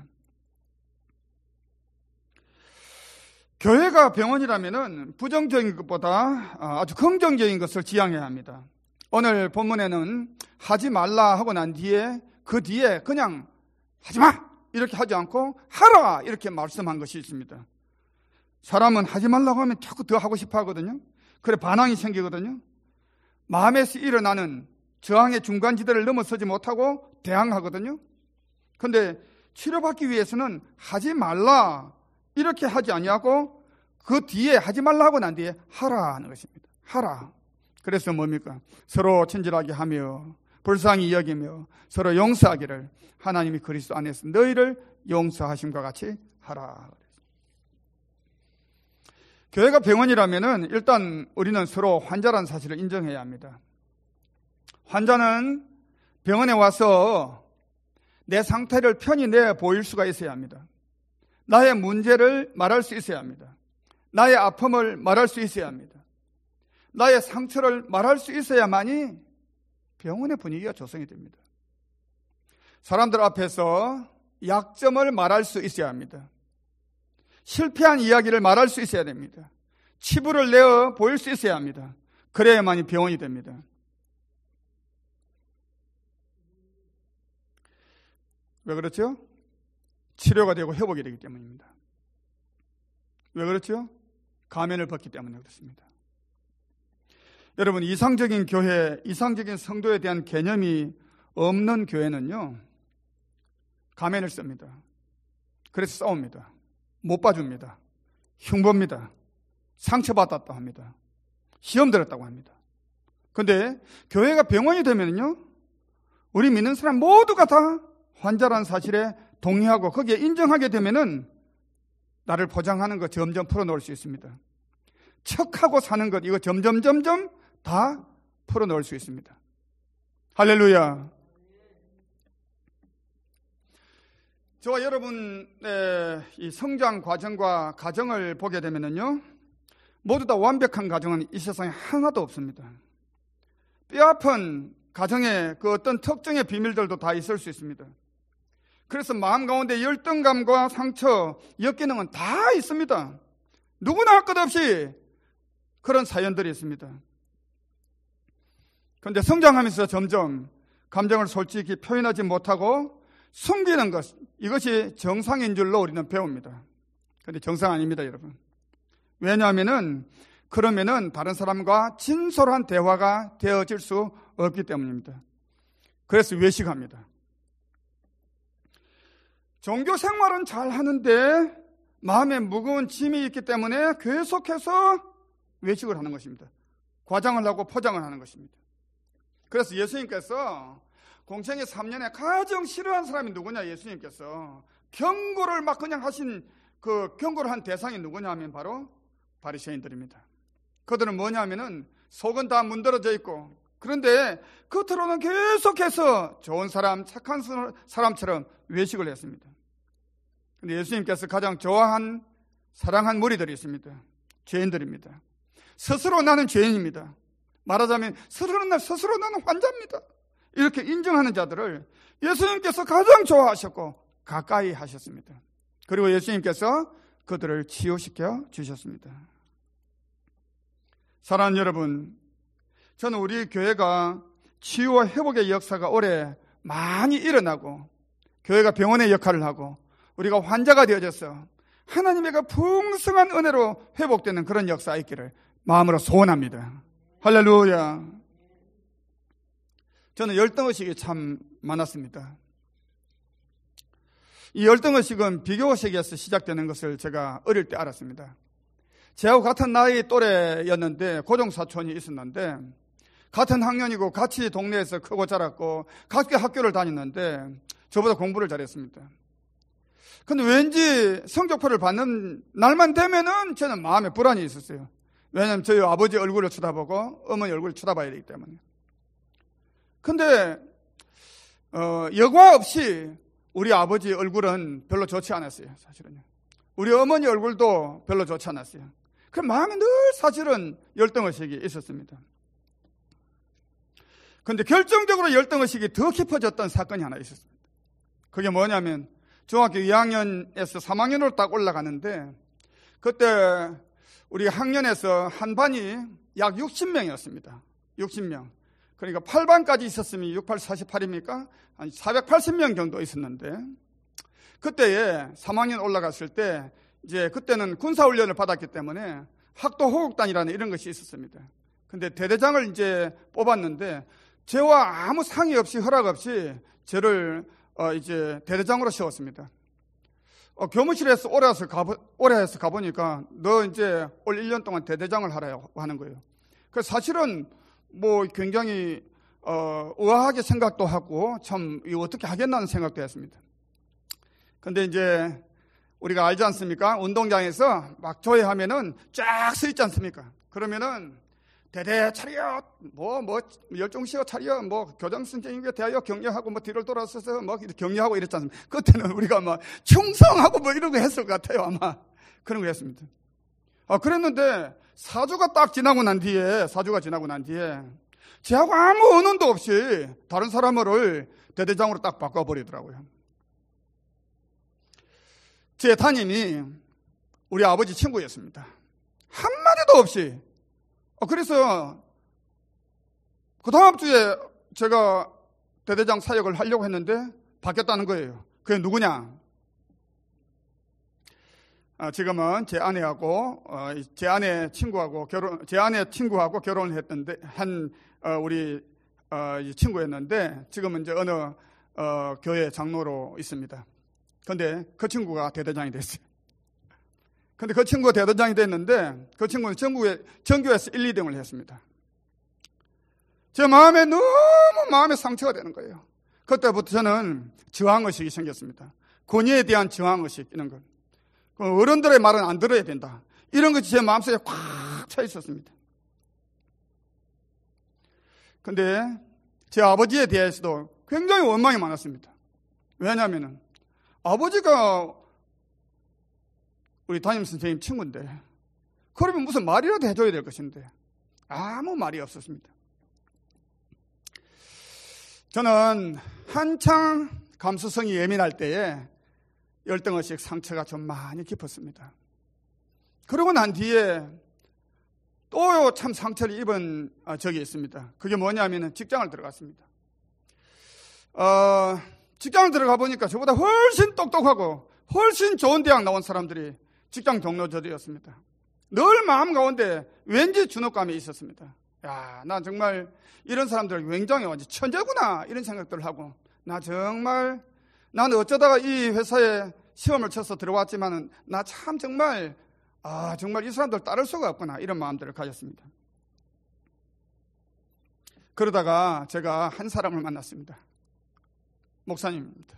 교회가 병원이라면은 부정적인 것보다 아주 긍정적인 것을 지향해야 합니다. 오늘 본문에는 하지 말라 하고 난 뒤에 그 뒤에 그냥 하지 마 이렇게 하지 않고 하라 이렇게 말씀한 것이 있습니다. 사람은 하지 말라고 하면 자꾸 더 하고 싶어 하거든요. 그래 반항이 생기거든요. 마음에서 일어나는 저항의 중간지대를 넘어서지 못하고 대항하거든요. 그런데 치료받기 위해서는 하지 말라 이렇게 하지 아니하고 그 뒤에 하지 말라 하고 난 뒤에 하라 하는 것입니다. 하라. 그래서 뭡니까? 서로 친절하게 하며 불쌍히 여기며 서로 용서하기를 하나님이 그리스도 안에서 너희를 용서하심과 같이 하라. 교회가 병원이라면은 일단 우리는 서로 환자라는 사실을 인정해야 합니다. 환자는 병원에 와서 내 상태를 편히 내 보일 수가 있어야 합니다. 나의 문제를 말할 수 있어야 합니다. 나의 아픔을 말할 수 있어야 합니다. 나의 상처를 말할 수 있어야만이 병원의 분위기가 조성이 됩니다. 사람들 앞에서 약점을 말할 수 있어야 합니다. 실패한 이야기를 말할 수 있어야 됩니다. 치부를 내어 보일 수 있어야 합니다. 그래야만이 병원이 됩니다. 왜 그렇죠? 치료가 되고 회복이 되기 때문입니다. 왜 그렇죠? 가면을 벗기 때문에 그렇습니다. 여러분, 이상적인 교회, 이상적인 성도에 대한 개념이 없는 교회는요, 가면을 씁니다. 그래서 싸웁니다. 못 봐줍니다. 흉보입니다. 상처받았다고 합니다. 시험 들었다고 합니다. 그런데 교회가 병원이 되면요, 우리 믿는 사람 모두가 다 환자라는 사실에 동의하고 거기에 인정하게 되면은 나를 포장하는 거 점점 풀어놓을 수 있습니다. 척하고 사는 것 이거 점점 점점 다 풀어놓을 수 있습니다. 할렐루야. 저와 여러분의 이 성장 과정과 가정을 보게 되면요, 모두 다 완벽한 가정은 이 세상에 하나도 없습니다. 뼈아픈 가정의 그 어떤 특정의 비밀들도 다 있을 수 있습니다. 그래서 마음 가운데 열등감과 상처, 역기능은 다 있습니다. 누구나 할 것 없이 그런 사연들이 있습니다. 그런데 성장하면서 점점 감정을 솔직히 표현하지 못하고 숨기는 것, 이것이 정상인 줄로 우리는 배웁니다. 그런데 정상 아닙니다, 여러분. 왜냐하면은 그러면은 다른 사람과 진솔한 대화가 되어질 수 없기 때문입니다. 그래서 외식합니다. 종교 생활은 잘 하는데 마음에 무거운 짐이 있기 때문에 계속해서 외식을 하는 것입니다. 과장을 하고 포장을 하는 것입니다. 그래서 예수님께서 공생애 삼 년에 가장 싫어한 사람이 누구냐? 예수님께서 경고를 막 그냥 하신 그 경고를 한 대상이 누구냐 하면 바로 바리새인들입니다. 그들은 뭐냐 하면은 속은 다 문드러져 있고, 그런데 겉으로는 계속해서 좋은 사람, 착한 사람처럼 외식을 했습니다. 그런데 예수님께서 가장 좋아한, 사랑한 무리들이 있습니다. 죄인들입니다. 스스로 나는 죄인입니다. 말하자면 스스로, 나, 스스로 나는 환자입니다. 이렇게 인정하는 자들을 예수님께서 가장 좋아하셨고 가까이 하셨습니다. 그리고 예수님께서 그들을 치유시켜 주셨습니다. 사랑하는 여러분, 저는 우리 교회가 치유와 회복의 역사가 올해 많이 일어나고 교회가 병원의 역할을 하고 우리가 환자가 되어져서 하나님의 그 풍성한 은혜로 회복되는 그런 역사가 있기를 마음으로 소원합니다. 할렐루야. 저는 열등의식이 참 많았습니다. 이 열등의식은 비교의식에서 시작되는 것을 제가 어릴 때 알았습니다. 저하고 같은 나이 또래였는데 고종사촌이 있었는데 같은 학년이고 같이 동네에서 크고 자랐고 같이 학교를 다녔는데 저보다 공부를 잘했습니다. 근데 왠지 성적표를 받는 날만 되면은 저는 마음에 불안이 있었어요. 왜냐하면 저희 아버지 얼굴을 쳐다보고 어머니 얼굴을 쳐다봐야 되기 때문에. 근데 어, 여과 없이 우리 아버지 얼굴은 별로 좋지 않았어요, 사실은요. 우리 어머니 얼굴도 별로 좋지 않았어요. 그 마음에 늘 사실은 열등의식이 있었습니다. 그런데 결정적으로 열등의식이 더 깊어졌던 사건이 하나 있었습니다. 그게 뭐냐면 중학교 이 학년에서 삼 학년으로 딱 올라가는데 그때 우리 학년에서 한 반이 약 육십 명이었습니다. 육십 명. 그러니까 팔 반까지 있었으면 육, 팔, 사십팔입니까? 한 사백팔십 명 정도 있었는데 그때에 삼 학년 올라갔을 때 이제 그때는 군사훈련을 받았기 때문에 학도 호국단이라는 이런 것이 있었습니다. 근데 대대장을 이제 뽑았는데 저와 아무 상의 없이 허락 없이 저를 어 이제 대대장으로 세웠습니다. 어, 교무실에서 오래 해서 가보, 오래 해서 가보니까 너 이제 올 일 년 동안 대대장을 하라고 하는 거예요. 그래서 사실은 뭐 굉장히 어, 의아하게 생각도 하고 참 이거 어떻게 하겠나는 생각도 했습니다. 근데 이제 우리가 알지 않습니까? 운동장에서 막 조회하면은 쫙 서 있지 않습니까? 그러면은 대대 차려, 뭐, 뭐, 열중시어 차려, 뭐, 교장 선생님께 대하여 격려하고, 뭐, 뒤를 돌아서서, 뭐, 격려하고 이랬지 않습니까? 그때는 우리가 막, 충성하고 뭐 이런 거 했을 것 같아요, 아마. 그런 거 했습니다. 아, 그랬는데, 사주가 딱 지나고 난 뒤에, 사주가 지나고 난 뒤에, 저하고 아무 언언도 없이 다른 사람을 대대장으로 딱 바꿔버리더라고요. 제 담임이 우리 아버지 친구였습니다. 한마디도 없이. 그래서 그 다음 주에 제가 대대장 사역을 하려고 했는데 바뀌었다는 거예요. 그게 누구냐? 지금은 제 아내하고 제 아내 친구하고 결혼, 제 아내 친구하고 결혼을 했던데 한 우리 친구였는데 지금은 이제 어느 교회 장로로 있습니다. 그런데 그 친구가 대대장이 됐어요. 근데 그 친구가 대대장이 됐는데 그 친구는 전국에, 전교에서 일, 이 등을 했습니다. 제 마음에 너무 마음에 상처가 되는 거예요. 그때부터 저는 저항의식이 생겼습니다. 권위에 대한 저항의식 이런 것. 어른들의 말은 안 들어야 된다. 이런 것이 제 마음속에 꽉 차 있었습니다. 근데 제 아버지에 대해서도 굉장히 원망이 많았습니다. 왜냐하면 아버지가 우리 담임 선생님 친구인데 그러면 무슨 말이라도 해줘야 될 것인데 아무 말이 없었습니다. 저는 한창 감수성이 예민할 때에 열등의식 상처가 좀 많이 깊었습니다. 그러고 난 뒤에 또 참 상처를 입은 적이 있습니다. 그게 뭐냐면 직장을 들어갔습니다. 어, 직장을 들어가 보니까 저보다 훨씬 똑똑하고 훨씬 좋은 대학 나온 사람들이 직장 동료들이었습니다. 늘 마음 가운데 왠지 주눅감이 있었습니다. 야, 나 정말 이런 사람들 굉장히 완전 천재구나 이런 생각들을 하고 나 정말 나는 어쩌다가 이 회사에 시험을 쳐서 들어왔지만은 나 참 정말 아 정말 이 사람들 따를 수가 없구나 이런 마음들을 가졌습니다. 그러다가 제가 한 사람을 만났습니다. 목사님입니다.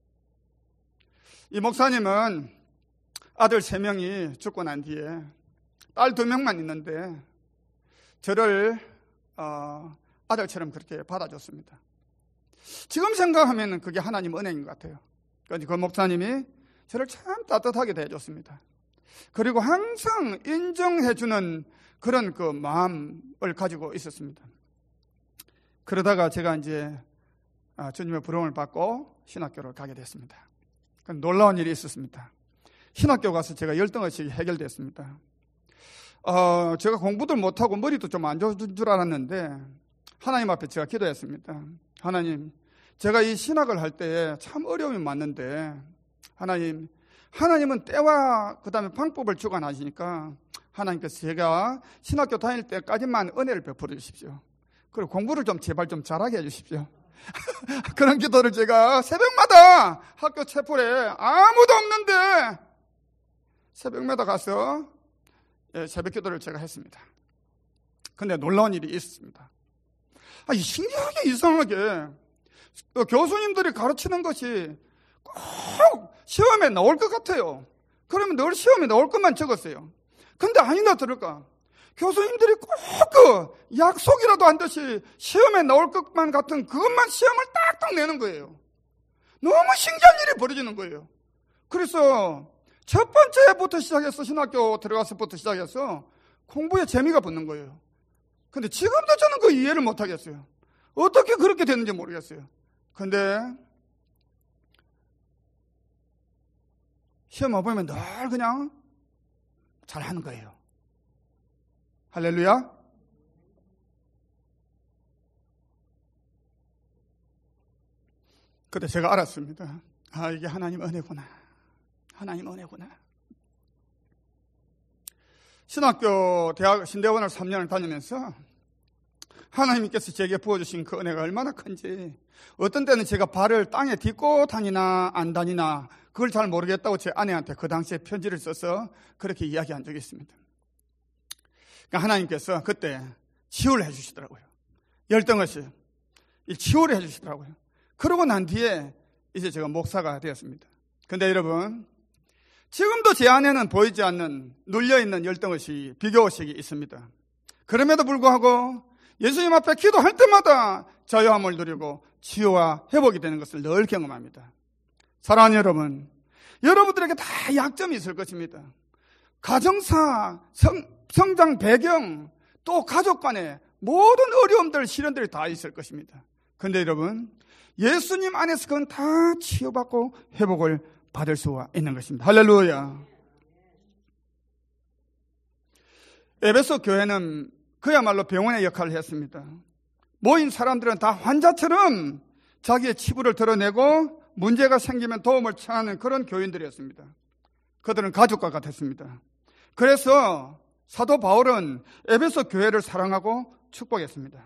이 목사님은 아들 세 명이 죽고 난 뒤에 딸 두 명만 있는데 저를 어, 아들처럼 그렇게 받아줬습니다. 지금 생각하면 그게 하나님 은혜인 것 같아요. 그러니까 그 목사님이 저를 참 따뜻하게 대해줬습니다. 그리고 항상 인정해주는 그런 그 마음을 가지고 있었습니다. 그러다가 제가 이제 주님의 부름을 받고 신학교를 가게 됐습니다. 놀라운 일이 있었습니다. 신학교 가서 제가 열등의식이 해결됐습니다. 어, 제가 공부도 못하고 머리도 좀 안 좋은 줄 알았는데 하나님 앞에 제가 기도했습니다. 하나님, 제가 이 신학을 할 때 참 어려움이 많는데 하나님, 하나님은 때와 그 다음에 방법을 주관하시니까 하나님께서 제가 신학교 다닐 때까지만 은혜를 베풀어 주십시오. 그리고 공부를 좀 제발 좀 잘하게 해주십시오. 그런 기도를 제가 새벽마다 학교 채플에 아무도 없는데 새벽마다 가서 새벽 기도를 제가 했습니다. 근데 놀라운 일이 있었습니다. 아, 신기하게 이상하게 교수님들이 가르치는 것이 꼭 시험에 나올 것 같아요. 그러면 늘 시험에 나올 것만 적었어요. 근데 아니나 들을까? 교수님들이 꼭 그 약속이라도 한 듯이 시험에 나올 것만 같은 그것만 시험을 딱딱 내는 거예요. 너무 신기한 일이 벌어지는 거예요. 그래서 첫 번째부터 시작해서 신학교 들어가서부터 시작해서 공부에 재미가 붙는 거예요. 근데 지금도 저는 그 이해를 못 하겠어요. 어떻게 그렇게 됐는지 모르겠어요. 근데 시험 보면 늘 그냥 잘하는 거예요. 할렐루야. 그때 제가 알았습니다. 아, 이게 하나님 은혜구나. 하나님 은혜구나. 신학교 대학 신대원을 삼 년을 다니면서 하나님께서 제게 부어주신 그 은혜가 얼마나 큰지, 어떤 때는 제가 발을 땅에 딛고 다니나 안 다니나 그걸 잘 모르겠다고 제 아내한테 그 당시에 편지를 써서 그렇게 이야기한 적이 있습니다. 그러니까 하나님께서 그때 치유를 해주시더라고요. 열등없이 치유를 해주시더라고요. 그러고 난 뒤에 이제 제가 목사가 되었습니다. 근데 여러분, 지금도 제 안에는 보이지 않는 눌려있는 열등의식이, 비교의식이 있습니다. 그럼에도 불구하고 예수님 앞에 기도할 때마다 자유함을 누리고 치유와 회복이 되는 것을 늘 경험합니다. 사랑하는 여러분, 여러분들에게 다 약점이 있을 것입니다. 가정사, 성, 성장 배경, 또 가족 간에 모든 어려움들, 시련들이 다 있을 것입니다. 근데 여러분, 예수님 안에서 그건 다 치유받고 회복을 받을 수가 있는 것입니다. 할렐루야. 에베소 교회는 그야말로 병원의 역할을 했습니다. 모인 사람들은 다 환자처럼 자기의 치부를 드러내고 문제가 생기면 도움을 청하는 그런 교인들이었습니다. 그들은 가족과 같았습니다. 그래서 사도 바울은 에베소 교회를 사랑하고 축복했습니다.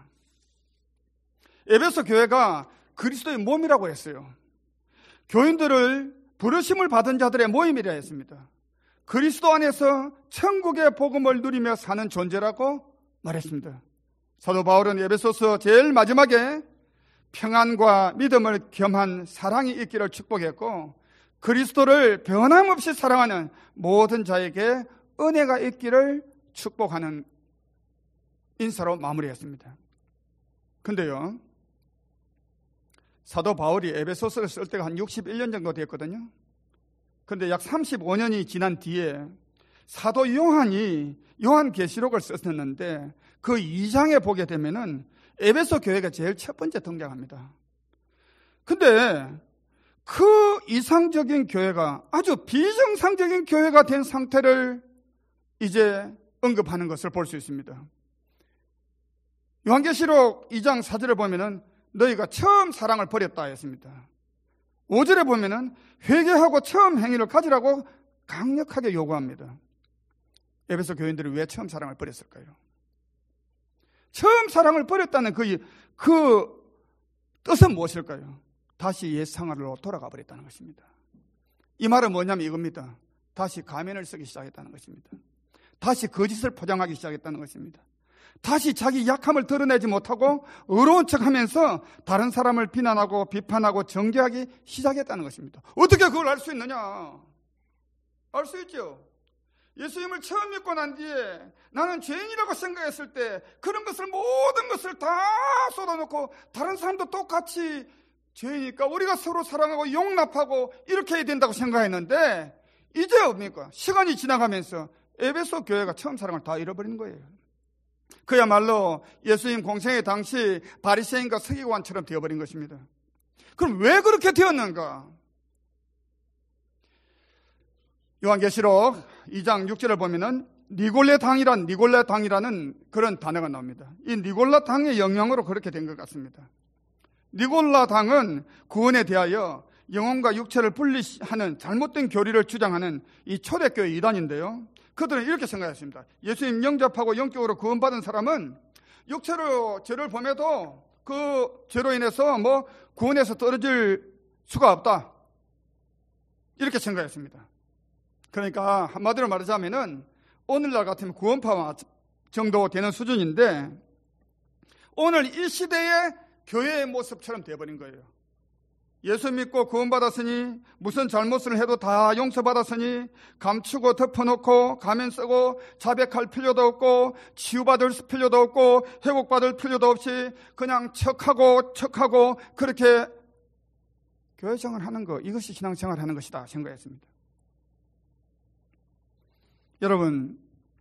에베소 교회가 그리스도의 몸이라고 했어요. 교인들을 부르심을 받은 자들의 모임이라 했습니다. 그리스도 안에서 천국의 복음을 누리며 사는 존재라고 말했습니다. 사도 바울은 에베소서 제일 마지막에 평안과 믿음을 겸한 사랑이 있기를 축복했고, 그리스도를 변함없이 사랑하는 모든 자에게 은혜가 있기를 축복하는 인사로 마무리했습니다. 근데요, 사도 바울이 에베소서를 쓸 때가 한 육십일 년 정도 됐거든요. 근데 약 삼십오 년이 지난 뒤에 사도 요한이 요한계시록을 썼는데 그 이 장에 보게 되면은 에베소 교회가 제일 첫 번째 등장합니다. 근데 그 이상적인 교회가 아주 비정상적인 교회가 된 상태를 이제 언급하는 것을 볼 수 있습니다. 요한계시록 이 장 사 절에 보면은 너희가 처음 사랑을 버렸다 했습니다. 오 절에 보면은 회개하고 처음 행위를 가지라고 강력하게 요구합니다. 에베소 교인들이 왜 처음 사랑을 버렸을까요? 처음 사랑을 버렸다는 그, 그 뜻은 무엇일까요? 다시 옛 생활로 돌아가 버렸다는 것입니다. 이 말은 뭐냐면 이겁니다. 다시 가면을 쓰기 시작했다는 것입니다. 다시 거짓을 포장하기 시작했다는 것입니다. 다시 자기 약함을 드러내지 못하고 의로운 척하면서 다른 사람을 비난하고 비판하고 정죄하기 시작했다는 것입니다. 어떻게 그걸 알 수 있느냐? 알 수 있죠. 예수님을 처음 믿고 난 뒤에 나는 죄인이라고 생각했을 때 그런 것을, 모든 것을 다 쏟아놓고 다른 사람도 똑같이 죄이니까 우리가 서로 사랑하고 용납하고 이렇게 해야 된다고 생각했는데, 이제 뭡니까? 시간이 지나가면서 에베소 교회가 처음 사랑을 다 잃어버린 거예요. 그야말로 예수님 공생의 당시 바리새인과 서기관처럼 되어버린 것입니다. 그럼 왜 그렇게 되었는가? 요한계시록 이 장 육 절을 보면은 니골레 당이란 니골레 당이라는 그런 단어가 나옵니다. 이 니골라 당의 영향으로 그렇게 된 것 같습니다. 니골라 당은 구원에 대하여 영혼과 육체를 분리하는 잘못된 교리를 주장하는 이 초대교회 이단인데요. 그들은 이렇게 생각했습니다. 예수님 영접하고 영적으로 구원받은 사람은 육체로 죄를 범해도 그 죄로 인해서 뭐 구원에서 떨어질 수가 없다, 이렇게 생각했습니다. 그러니까 한마디로 말하자면은 오늘날 같으면 구원파 정도 되는 수준인데, 오늘 이 시대의 교회의 모습처럼 되어버린 거예요. 예수 믿고 구원받았으니 무슨 잘못을 해도 다 용서받았으니 감추고 덮어놓고 가면 쓰고 자백할 필요도 없고 치유받을 필요도 없고 회복받을 필요도 없이 그냥 척하고 척하고 그렇게 교회생활 하는 거, 이것이 신앙생활 하는 것이다 생각했습니다. 여러분,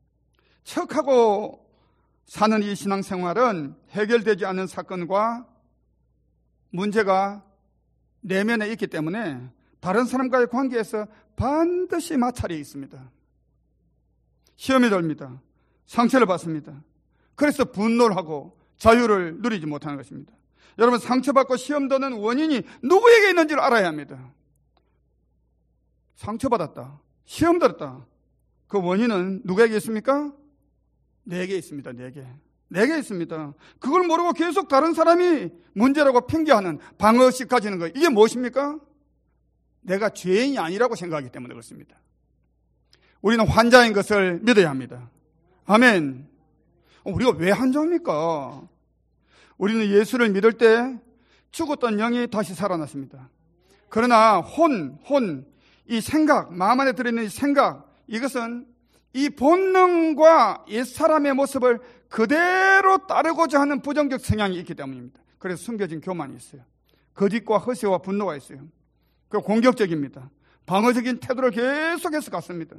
척하고 사는 이 신앙생활은 해결되지 않는 사건과 문제가 내면에 있기 때문에 다른 사람과의 관계에서 반드시 마찰이 있습니다. 시험이 됩니다. 상처를 받습니다. 그래서 분노를 하고 자유를 누리지 못하는 것입니다. 여러분, 상처받고 시험 드는 원인이 누구에게 있는지를 알아야 합니다. 상처받았다, 시험 들었다, 그 원인은 누구에게 있습니까? 내게 있습니다. 내게 내게 있습니다. 그걸 모르고 계속 다른 사람이 문제라고 핑계하는 방어식 가지는 거, 이게 무엇입니까? 내가 죄인이 아니라고 생각하기 때문에 그렇습니다. 우리는 환자인 것을 믿어야 합니다. 아멘. 우리가 왜 환자입니까? 우리는 예수를 믿을 때 죽었던 영이 다시 살아났습니다. 그러나 혼, 혼, 이 생각, 마음 안에 들어있는 이 생각, 이것은 이 본능과 옛사람의 모습을 그대로 따르고자 하는 부정적 성향이 있기 때문입니다. 그래서 숨겨진 교만이 있어요. 거짓과 허세와 분노가 있어요. 그 공격적입니다. 방어적인 태도를 계속해서 갖습니다.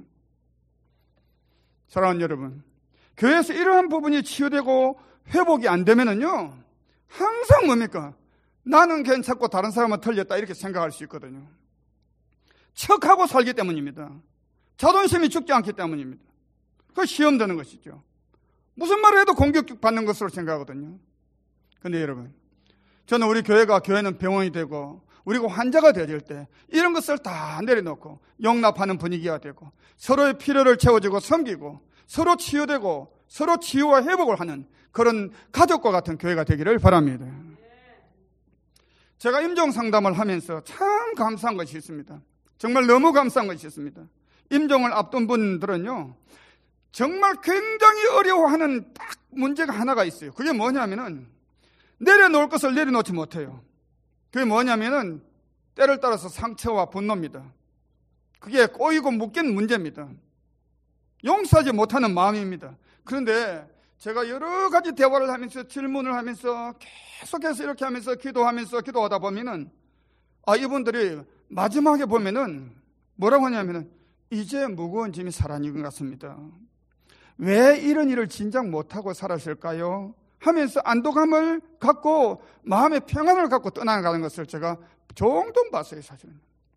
사랑하는 여러분, 교회에서 이러한 부분이 치유되고 회복이 안 되면은요, 항상 뭡니까? 나는 괜찮고 다른 사람은 틀렸다, 이렇게 생각할 수 있거든요. 척하고 살기 때문입니다. 자존심이 죽지 않기 때문입니다. 그 시험 되는 것이죠. 무슨 말을 해도 공격받는 것으로 생각하거든요. 그런데 여러분, 저는 우리 교회가, 교회는 병원이 되고 우리가 환자가 되어질 때 이런 것을 다 내려놓고 용납하는 분위기가 되고 서로의 필요를 채워주고 섬기고 서로 치유되고 서로 치유와 회복을 하는 그런 가족과 같은 교회가 되기를 바랍니다. 제가 임종상담을 하면서 참 감사한 것이 있습니다. 정말 너무 감사한 것이 있습니다. 임종을 앞둔 분들은요, 정말 굉장히 어려워하는 딱 문제가 하나가 있어요. 그게 뭐냐면은 내려놓을 것을 내려놓지 못해요. 그게 뭐냐면은 때를 따라서 상처와 분노입니다. 그게 꼬이고 묶인 문제입니다. 용서하지 못하는 마음입니다. 그런데 제가 여러 가지 대화를 하면서 질문을 하면서 계속해서 이렇게 하면서 기도하면서 기도하다 보면은 아, 이분들이 마지막에 보면은 뭐라고 하냐면은 이제 무거운 짐이 사라진 것 같습니다. 왜 이런 일을 진작 못하고 살았을까요? 하면서 안도감을 갖고 마음의 평안을 갖고 떠나가는 것을 제가 종종 봤어요, 사실은.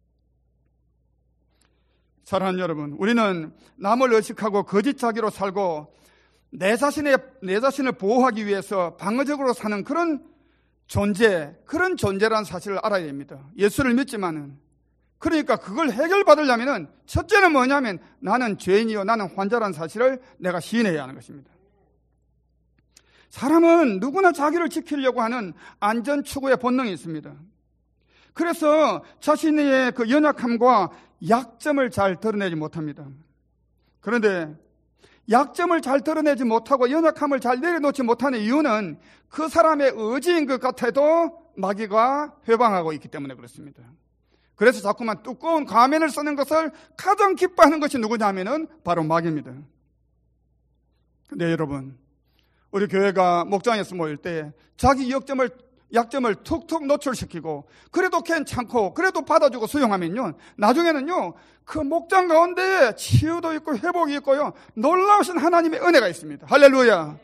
사랑하는 여러분, 우리는 남을 의식하고 거짓 자기로 살고 내 자신의, 내 자신을 보호하기 위해서 방어적으로 사는 그런 존재, 그런 존재라는 사실을 알아야 됩니다. 예수를 믿지만은. 그러니까 그걸 해결받으려면은 첫째는 뭐냐면 나는 죄인이요, 나는 환자라는 사실을 내가 시인해야 하는 것입니다. 사람은 누구나 자기를 지키려고 하는 안전 추구의 본능이 있습니다. 그래서 자신의 그 연약함과 약점을 잘 드러내지 못합니다. 그런데 약점을 잘 드러내지 못하고 연약함을 잘 내려놓지 못하는 이유는 그 사람의 의지인 것 같아도 마귀가 회방하고 있기 때문에 그렇습니다. 그래서 자꾸만 두꺼운 가면을 쓰는 것을 가장 기뻐하는 것이 누구냐 하면은 바로 마귀입니다. 근데 여러분, 우리 교회가 목장에서 모일 때 자기 약점을, 약점을 툭툭 노출시키고 그래도 괜찮고 그래도 받아주고 수용하면요, 나중에는요 그 목장 가운데 치유도 있고 회복이 있고요 놀라우신 하나님의 은혜가 있습니다. 할렐루야.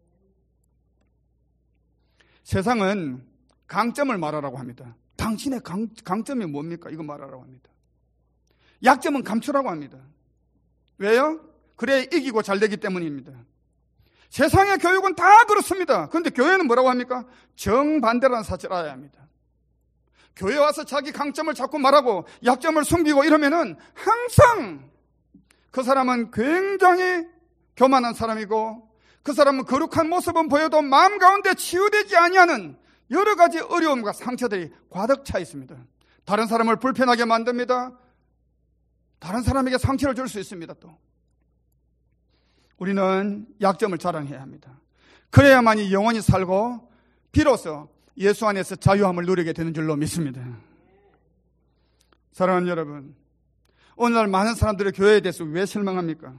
세상은 강점을 말하라고 합니다. 당신의 강, 강점이 뭡니까? 이거 말하라고 합니다. 약점은 감추라고 합니다. 왜요? 그래야 이기고 잘 되기 때문입니다. 세상의 교육은 다 그렇습니다. 그런데 교회는 뭐라고 합니까? 정반대라는 사실을 알아야 합니다. 교회 와서 자기 강점을 자꾸 말하고 약점을 숨기고 이러면은 항상 그 사람은 굉장히 교만한 사람이고 그 사람은 거룩한 모습은 보여도 마음 가운데 치유되지 아니하는 여러 가지 어려움과 상처들이 가득 차 있습니다. 다른 사람을 불편하게 만듭니다. 다른 사람에게 상처를 줄 수 있습니다. 또 우리는 약점을 자랑해야 합니다. 그래야만이 영원히 살고 비로소 예수 안에서 자유함을 누리게 되는 줄로 믿습니다. 사랑하는 여러분, 오늘날 많은 사람들이 교회에 대해서 왜 실망합니까?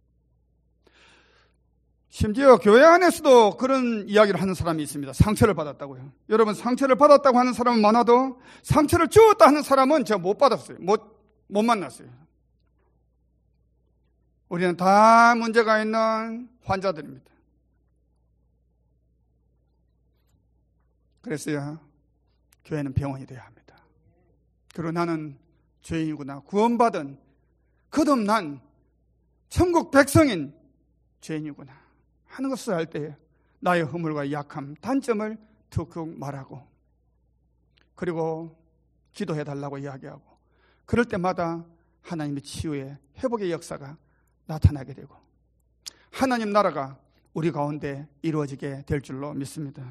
심지어 교회 안에서도 그런 이야기를 하는 사람이 있습니다. 상처를 받았다고요. 여러분, 상처를 받았다고 하는 사람은 많아도 상처를 주었다 하는 사람은 제가 못 받았어요. 못, 못 만났어요. 우리는 다 문제가 있는 환자들입니다. 그래서요, 교회는 병원이 되어야 합니다. 그리고 나는 죄인이구나, 구원받은 거듭난 천국 백성인 죄인이구나 하는 것을 할 때 나의 허물과 약함, 단점을 툭툭 말하고, 그리고 기도해달라고 이야기하고, 그럴 때마다 하나님의 치유의 회복의 역사가 나타나게 되고 하나님 나라가 우리 가운데 이루어지게 될 줄로 믿습니다.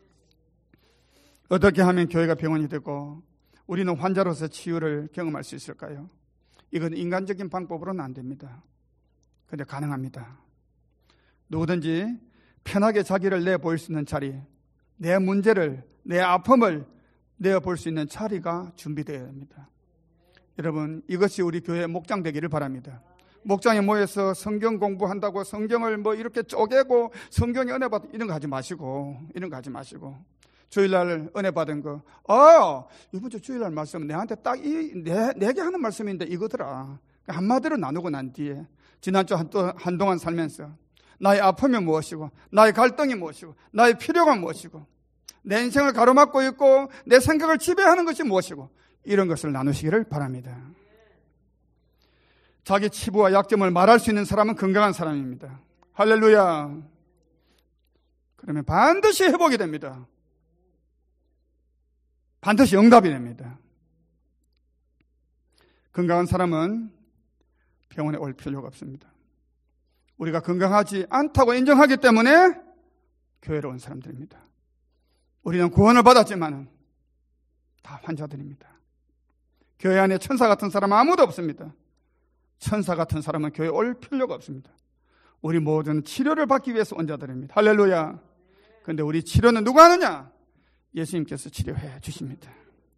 어떻게 하면 교회가 병원이 되고 우리는 환자로서 치유를 경험할 수 있을까요? 이건 인간적인 방법으로는 안 됩니다. 그런데 가능합니다. 누구든지 편하게 자기를 내보일 수 있는 자리, 내 문제를, 내 아픔을 내어볼 수 있는 자리가 준비되어야 합니다. 여러분, 이것이 우리 교회의 목장 되기를 바랍니다. 목장에 모여서 성경 공부한다고 성경을 뭐 이렇게 쪼개고 성경에 은혜 받 이런 거 하지 마시고, 이런 거 하지 마시고, 주일날 은혜 받은 거, 아, 이번 주 주일날 말씀 내한테 딱 이, 내, 내게 하는 말씀인데 이거더라. 한마디로 나누고 난 뒤에 지난주 한, 또 한동안 살면서 나의 아픔이 무엇이고, 나의 갈등이 무엇이고, 나의 필요가 무엇이고, 내 인생을 가로막고 있고 내 생각을 지배하는 것이 무엇이고, 이런 것을 나누시기를 바랍니다. 자기 치부와 약점을 말할 수 있는 사람은 건강한 사람입니다. 할렐루야. 그러면 반드시 회복이 됩니다. 반드시 응답이 됩니다. 건강한 사람은 병원에 올 필요가 없습니다. 우리가 건강하지 않다고 인정하기 때문에 교회로 온 사람들입니다. 우리는 구원을 받았지만 다 환자들입니다. 교회 안에 천사 같은 사람은 아무도 없습니다. 천사 같은 사람은 교회에 올 필요가 없습니다. 우리 모두는 치료를 받기 위해서 온 자들입니다. 할렐루야. 그런데 우리 치료는 누가 하느냐? 예수님께서 치료해 주십니다.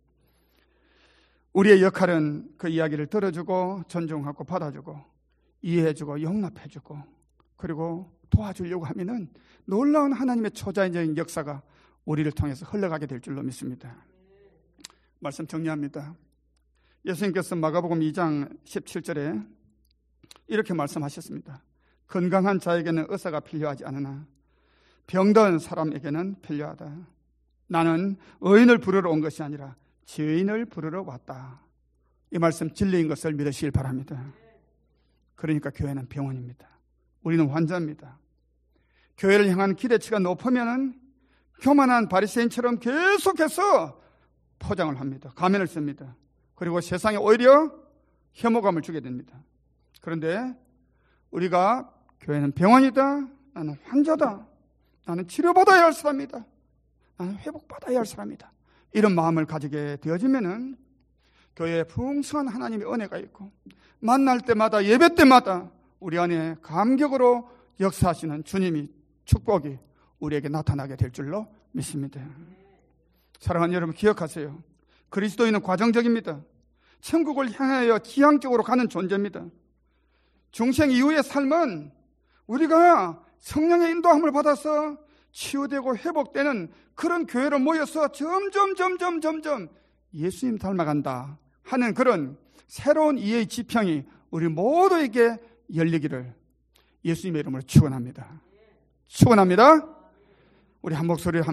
우리의 역할은 그 이야기를 들어주고 존중하고 받아주고 이해해주고 용납해주고 그리고 도와주려고 하면은 놀라운 하나님의 초자연적인 역사가 우리를 통해서 흘러가게 될 줄로 믿습니다. 말씀 정리합니다. 예수님께서 마가복음 이 장 십칠 절에 이렇게 말씀하셨습니다. 건강한 자에게는 의사가 필요하지 않으나 병든 사람에게는 필요하다. 나는 의인을 부르러 온 것이 아니라 죄인을 부르러 왔다. 이 말씀 진리인 것을 믿으시길 바랍니다. 그러니까 교회는 병원입니다. 우리는 환자입니다. 교회를 향한 기대치가 높으면 교만한 바리새인처럼 계속해서 포장을 합니다. 가면을 씁니다. 그리고 세상에 오히려 혐오감을 주게 됩니다. 그런데 우리가 교회는 병원이다, 나는 환자다, 나는 치료받아야 할 사람이다, 나는 회복받아야 할 사람이다, 이런 마음을 가지게 되어지면은 교회에 풍성한 하나님의 은혜가 있고 만날 때마다 예배 때마다 우리 안에 감격으로 역사하시는 주님이 축복이 우리에게 나타나게 될 줄로 믿습니다. 사랑하는 여러분, 기억하세요. 그리스도인은 과정적입니다. 천국을 향하여 지향적으로 가는 존재입니다. 중생 이후의 삶은 우리가 성령의 인도함을 받아서 치유되고 회복되는 그런 교회로 모여서 점점 점점 점점 예수님 닮아간다 하는 그런 새로운 이해의 지평이 우리 모두에게 열리기를 예수님의 이름으로 축원합니다. 축원합니다. 우리 한 목소리